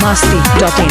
biharmasti.in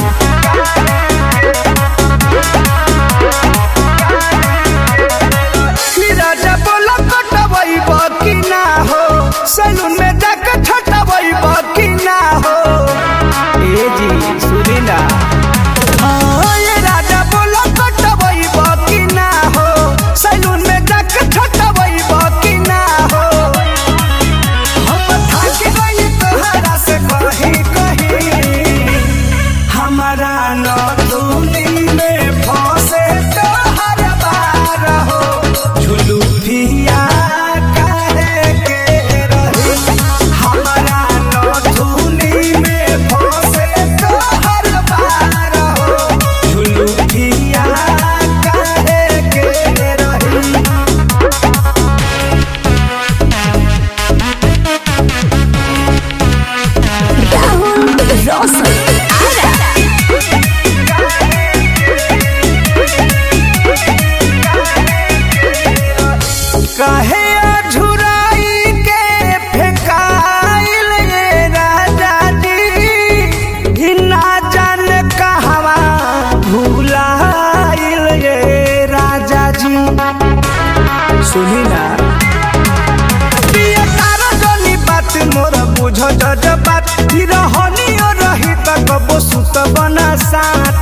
राजा बोला कटवई बाकी ना हो सैलून में जाकर छटवई बाकी ना हो ए जी सुनी ना ये राजा बोला कटवई बाकी ना हो सैलून में जाकर छटवई बाकी ना हो हम थक गई तोहरा से कहीं कहीं हमारा न धुनी में फंसे तोहर बार हो झुलुठिया काहे के रही हमारा न धुनी में फंसे तोहर बार हो झुलुठिया काहे के रही कहे अझुराई के फेकाइल ये राजा जी ना जान कहवा भूलाइल ये राजा जी सुनी ना बात मोर बुझ जज बात रहनी रही तक कबो सुत बना साथ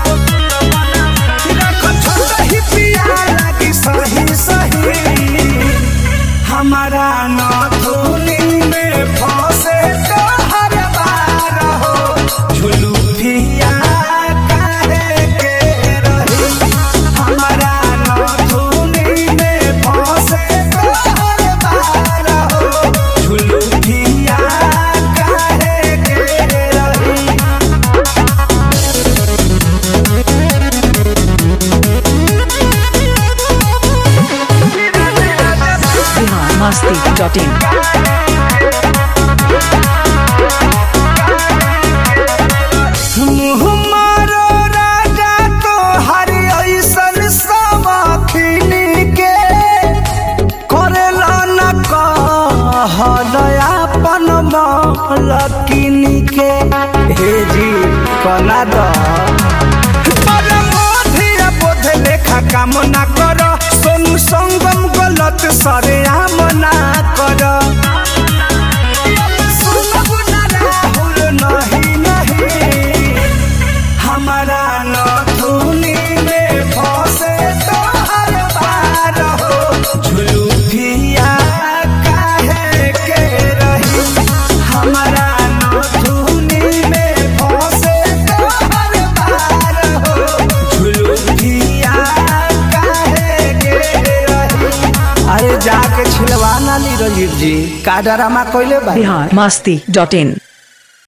ही पिया लगी सही सही हमारा न धुनी में फंसे तोहर बार हो झुलुठिया काहे के रही हमारा न धुनी में फंसे तोहर बार हो झुलुठिया काहे के रही biharmasti.in मुँह मारो राजा तो हरि ऐसन सवाखिनी के करेला न कहलयापन मलकिनी के हे जी कला द बोध लेखा काम ना कर सोनू संगम गलत सरे आम ना कर नहीं नहीं हमारा न धुनी में फंसे तोहर बार हो झुलुठिया काहे के रही हमारा न धुनी में फंसे तोहर बार हो झुलुठिया काहे के रही अरे जाके छिलवा ना ली रजीव जी का डरामा कोइले बा biharmasti.in